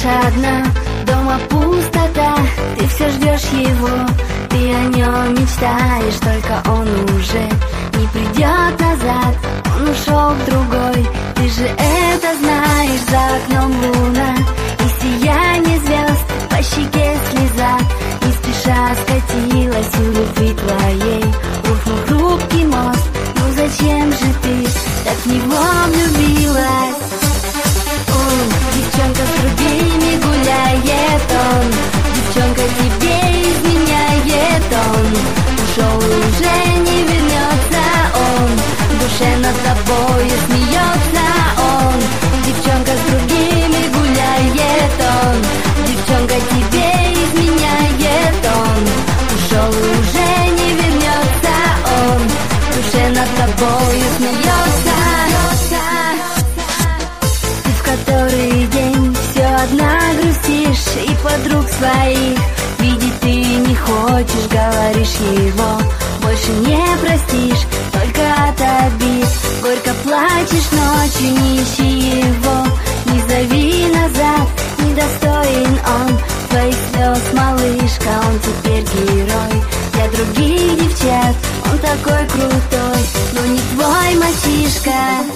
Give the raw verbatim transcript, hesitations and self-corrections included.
одна, дома пустота, ты все ждешь его, ты о нем мечтаешь, только он уже не придет назад, он ушел к другой, ты же это знаешь, за окном луна и сияние звезд, по щеке слеза, не спеша скатилась у любви твоей, рухнул хрупкий мост, ну зачем же ты так в него влюбилась? Девчонка с другими гуляет он, девчонка тебе изменяет он, ушел и уже не вернется он, в душе над тобою смеется он. Девчонка с другими гуляет он, девчонка тебе изменяет он, ушел и уже не вернется он, в душе над тобою смеется. Который день все одна грустишь, и подруг своих видеть ты не хочешь, говоришь его больше не простишь, только от обид горько плачешь ночью, не ищи его, не зови назад, недостоин он твоих слез, малышка, он теперь герой для других девчат, он такой крутой, но не твой мальчишка.